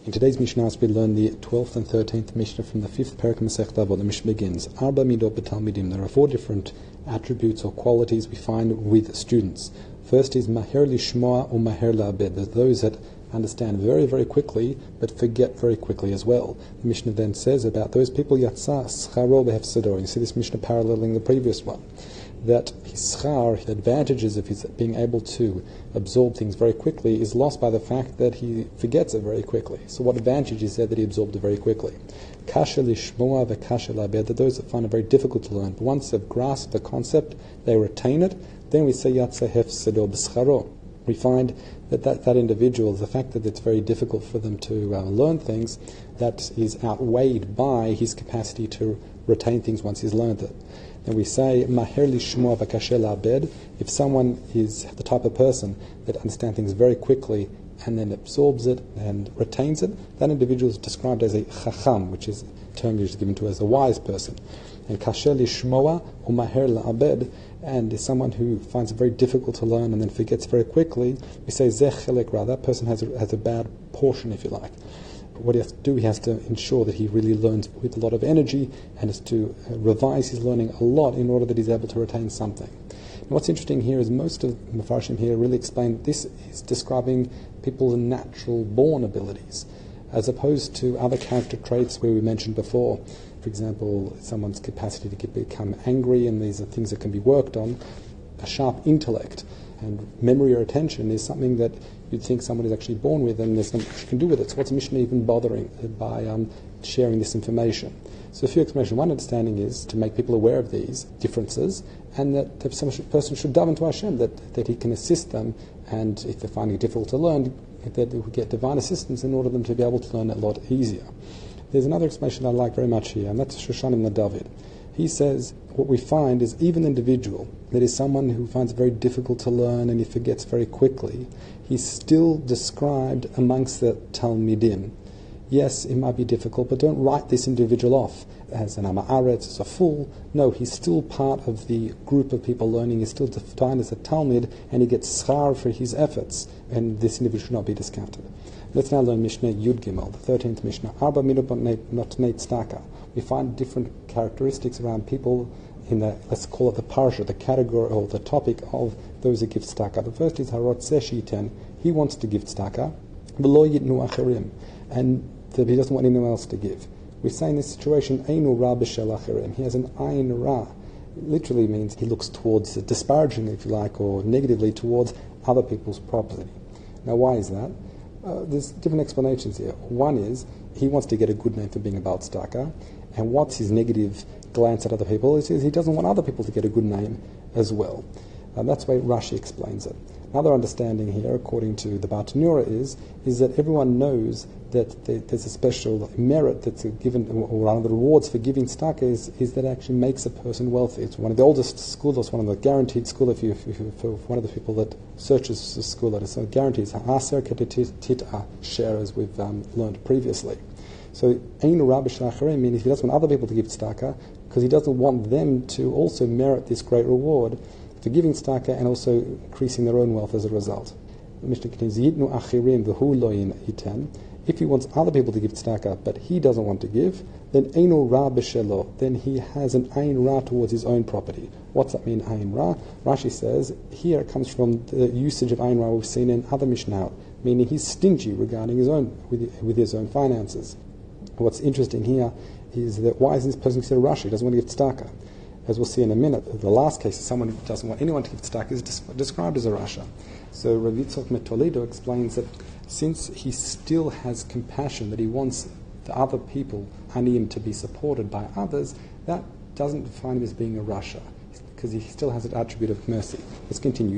In today's Mishnah, we learn the 12th and 13th Mishnah from the 5th Perek Masechta Avot. The Mishnah begins, Arba midot b'talmidim. There are 4 different attributes or qualities we find with students. First is Maher lishmoa or Maher la'abed. There's those that understand very, very quickly, but forget very quickly as well. The Mishnah then says about those people, Yatsa scharo behefsador. You see this Mishnah paralleling the previous one, that his schar, the advantages of his being able to absorb things very quickly, is lost by the fact that he forgets it very quickly. So what advantage is there that he absorbed it very quickly? Kasha lishmoa v'kasha la'abed, that those that find it very difficult to learn, but once they've grasped the concept, they retain it, then we say Yatsa hefsador b'scharo. We find that individual, the fact that it's very difficult for them to learn things, that is outweighed by his capacity to retain things once he's learned it. And we say, Maher lishmoa v'kasher la'abed, if someone is the type of person that understands things very quickly and then absorbs it and retains it, that individual is described as a chacham, which is a term usually given to as a wise person. And kasher lishmoa or maher la'abed, and is someone who finds it very difficult to learn and then forgets very quickly, we say zeh chelek ra, that person has a bad portion, if you like. What he has to do, he has to ensure that he really learns with a lot of energy and has to revise his learning a lot in order that he's able to retain something. And what's interesting here is most of Mefarshim here really explain that this is describing people's natural born abilities, as opposed to other character traits where we mentioned before. For example, someone's capacity to become angry, and these are things that can be worked on. A sharp intellect and memory or attention is something that you'd think someone is actually born with, and there's nothing you can do with it. So what's the Mishnah even bothering by sharing this information? So a few explanations. One understanding is to make people aware of these differences, and that the person should daven to Hashem, that he can assist them, and if they're finding it difficult to learn, that they will get divine assistance in order for them to be able to learn it a lot easier. There's another explanation I like very much here, and that's Shoshan ibn David. He says, what we find is even the individual that is someone who finds it very difficult to learn and he forgets very quickly, he's still described amongst the Talmidim. Yes, it might be difficult, but don't write this individual off as an Amaretz, as a fool. No, he's still part of the group of people learning. He's still defined as a Talmid, and he gets schar for his efforts, and this individual should not be discounted. Let's now learn Mishnah Yud Gimel, the 13th Mishnah. Arba midot notnei tzedakah. We find different characteristics around people in the, let's call it the parsha, the category or the topic of those who give tzedakah. The first is harotzeh sheyiten. He wants to give tzedakah, v'lo yitnu acherim, and he doesn't want anyone else to give. We say in this situation, einu ra b'shel acherim. He has an ayin ra. It literally means he looks towards, disparagingly, if you like, or negatively towards other people's property. Now, why is that? There's different explanations here. One is he wants to get a good name for being about tzedakah, and what's his negative glance at other people is he doesn't want other people to get a good name as well. That's the way Rashi explains it. Another understanding here, according to the Bartanura, is that everyone knows that there's a special merit that's given, or one of the rewards for giving tzedakah is that it actually makes a person wealthy. It's one of the oldest schools, it's one of the guaranteed school. If for one of the people that searches the school, that is guaranteed, ha'aser ketitita share, as we've learned previously. So einu ra b'shel acherim means he doesn't want other people to give tzedakah because he doesn't want them to also merit this great reward for giving tzedakah and also increasing their own wealth as a result. The Mishnah continues, Yitnu achirim v'hu lo yiten. If he wants other people to give tzedakah, but he doesn't want to give, then einu ra b'shelo. Then he has an ayin ra towards his own property. What's that mean, ayin ra? Rashi says, here it comes from the usage of ayin ra we've seen in other Mishnah, meaning he's stingy regarding his own, with his own finances. What's interesting here is that why is this person considered Rashi? He doesn't want to give tzedakah. As we'll see in a minute, the last case is someone who doesn't want anyone to give tzedakah is described as a Rasha. So Rav Yitzchok Toledo explains that since he still has compassion, that he wants the other people, aniyim, to be supported by others, that doesn't define him as being a Rasha, because he still has an attribute of mercy. Let's continue.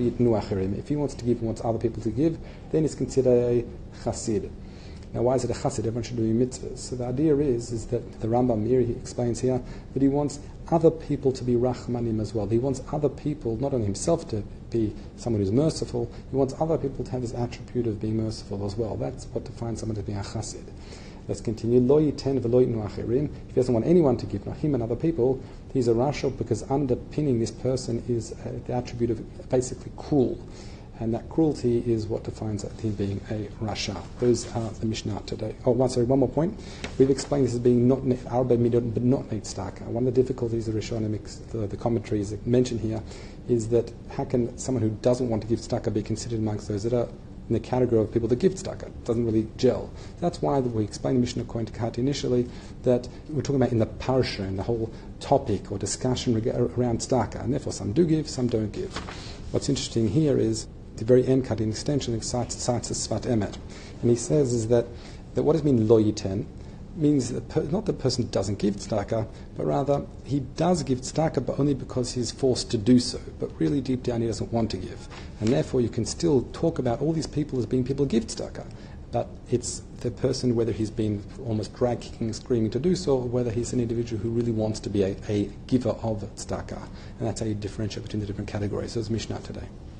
If he wants to give and wants other people to give, then he's considered a Chassid. Now, why is it a chassid? Everyone should do mitzvahs. So the idea is that the Rambam here, he explains here, that he wants other people to be rachmanim as well. He wants other people, not only himself to be someone who's merciful, he wants other people to have this attribute of being merciful as well. That's what defines someone as being a chassid. Let's continue. Lo yiten v'lo yitnu acherim. If he doesn't want anyone to give, not him and other people, he's a rasha, because underpinning this person is the attribute of basically cruel. and that cruelty is what defines him being a Rasha. Those are the Mishnah today. One more point. We've explained this as being not Arba Midot, but not Neit Staka. One of the difficulties the Rishonim, the commentaries mention here, is that how can someone who doesn't want to give Staka be considered amongst those that are in the category of people that give tzedakah? It doesn't really gel. That's why we explained in Mishnah Kohen Kahati initially that we're talking about in the parsha, in the whole topic or discussion around tzedakah, and therefore some do give, some don't give. What's interesting here is the very end cut in extension cites the Sfat Emet, and he says is that what does mean lo yiten? Means that not the person doesn't give tzedakah, but rather he does give tzedakah, but only because he's forced to do so. But really deep down he doesn't want to give. And therefore you can still talk about all these people as being people who give tzedakah. But it's the person, whether he's been almost drag kicking, screaming to do so, or whether he's an individual who really wants to be a giver of tzedakah. And that's how you differentiate between the different categories. So it's Mishnah today.